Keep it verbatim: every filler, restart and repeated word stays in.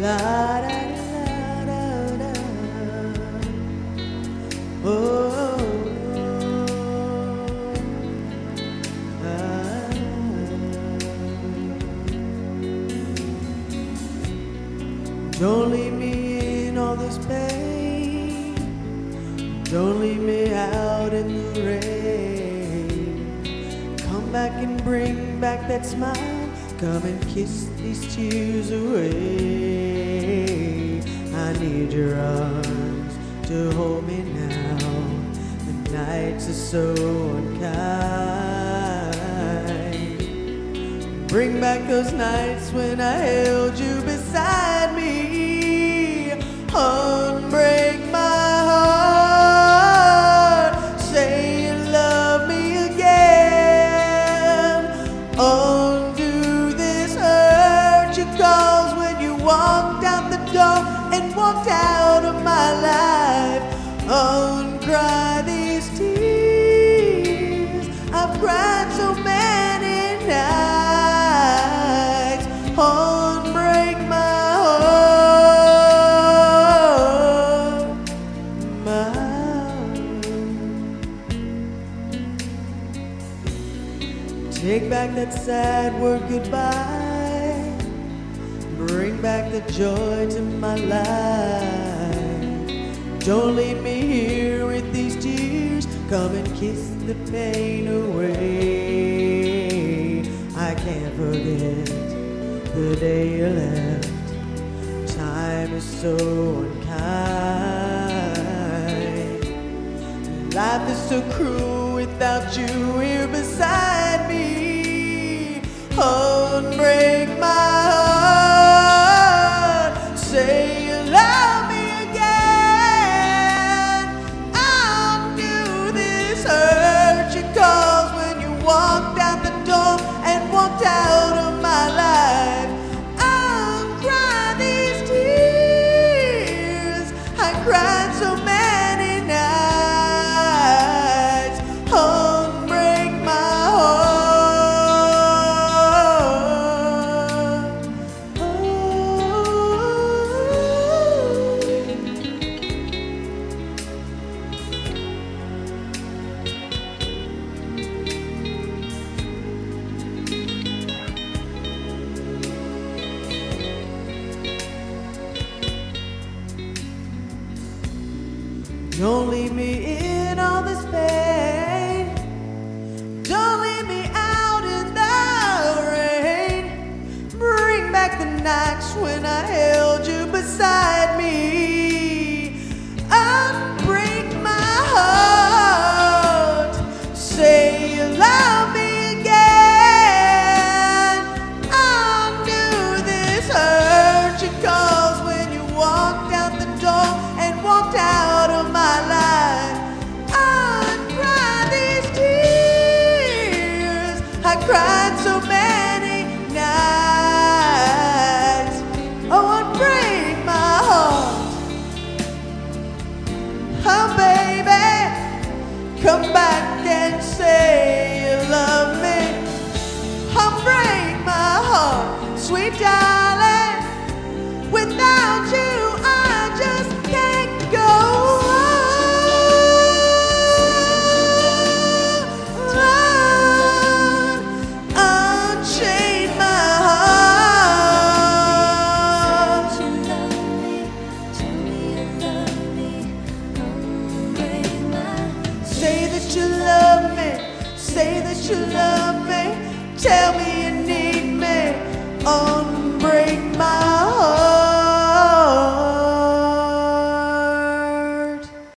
La da da da da. Oh. Ah. Don't leave me in all this pain. Don't leave me out in the rain. Come back and bring back that smile. Come and kiss these tears away. I need your arms to hold me now. The nights are so unkind. Bring back those nights when I held you beside me. Unbreak my heart. Say you love me again. Undo this hurt you caused when you walked out the door and walked out of my life. Uncry these tears. I've cried so many nights. Unbreak my heart, my heart. Take back that sad word goodbye. Bring back the joy to my life. Don't leave me here with these tears. Come and kiss the pain away. I can't forget the day you left. Time is so unkind. Life is so cruel without you here beside me. Unbreak my heart. Say you love me again. Undo this hurt you caused when you walked out the door and walked out of my life. Uncry these tears. I cried so many nights. Unbreak my heart. Oh. Don't leave me in all this pain. Don't leave me out in the rain. Bring back the nights when I held you beside me. Unbreak my heart. Say you love me again. Undo this hurt you caused when you walked out the door and walked out of my life. Uncry these tears. I cried so many nights. Oh, unbreak my heart. Oh, baby, come back and say you love me. Unbreak my heart, sweet darling. Without you, I just can't go on. Unchain my heart. You love me, tell me you love me. Unbreak my Say that you love me. Say that you love me. Tell me you need me. Oh,